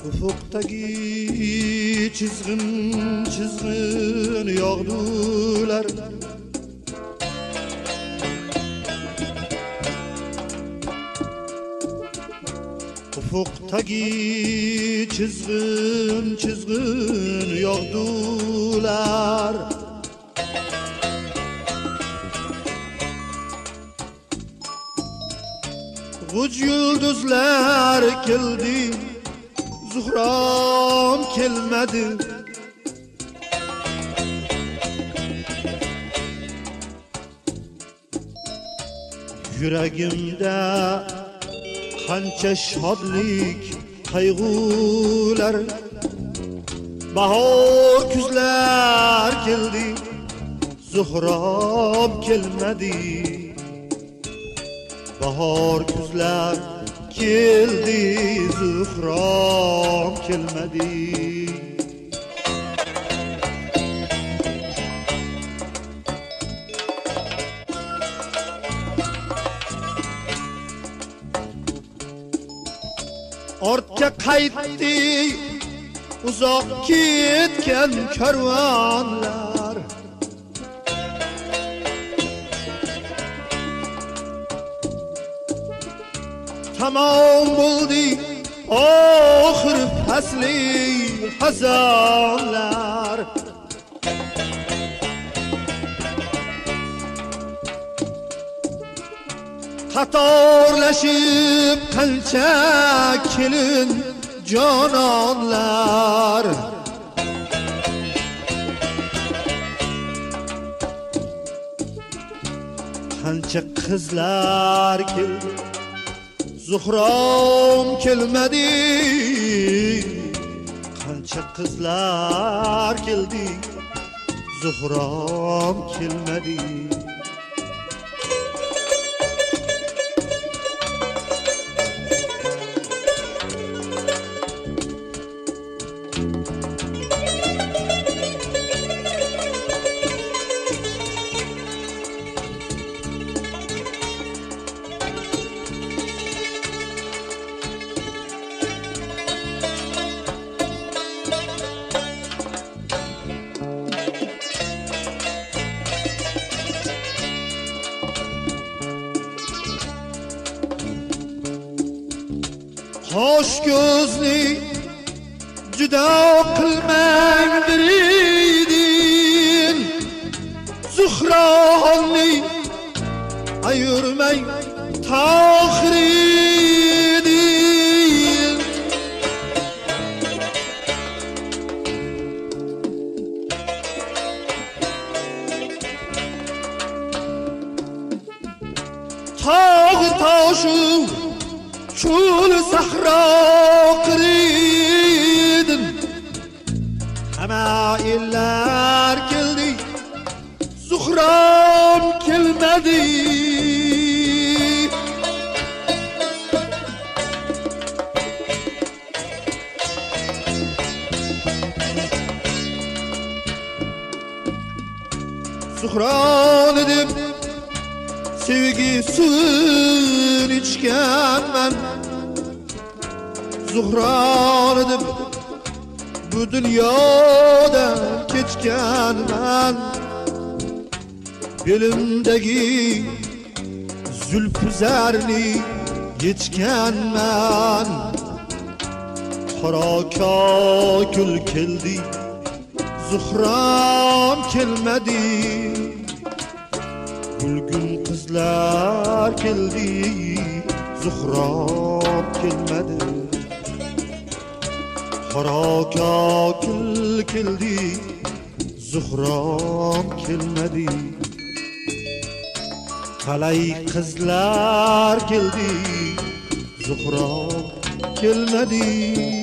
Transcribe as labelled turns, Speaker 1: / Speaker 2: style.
Speaker 1: Ufukdagi çizgin çizgin yağdular. Ufukdagi çizgin çizgin yağdular. Uç yıldızlar keldi, Zuhram kelmedi. Yüreğimde qancha shodlik qayg'ular. Bahor kuzlar keldi, Zuhram kelmedi. Bahor kuzlar keldi, Zuhram kelmedi. Ortga qaytdi uzoq ketgan karvonlar. Tamom bo'ldi oxir fasli xazonlar. Qatorlashib qancha kelin jononlar. Qancha qizlar keldi, Zuhram kelmedi. Qancha qizlar keldi, Zuhram kelmedi. Qosh ko'zni judo qilmang diridin, Zuhronni ayurmang tohiridin. Tog' toshu Çul sahra qiridin, hamma ellar keldi, Zuhram kelmedi. Zuhron deb sevgi suvin ichganman, Zuhron deb bu dunyodan kechganman. Belimdagi zulfuzarni yechganman. Qora kokul keldi, Zuhram kelmedi. Gulgun qizlar keldi, Zuhram kelmedi. Qora kokul keldi, Zuhram kelmedi. Qalay qizlar keldi, Zuhram kelmedi.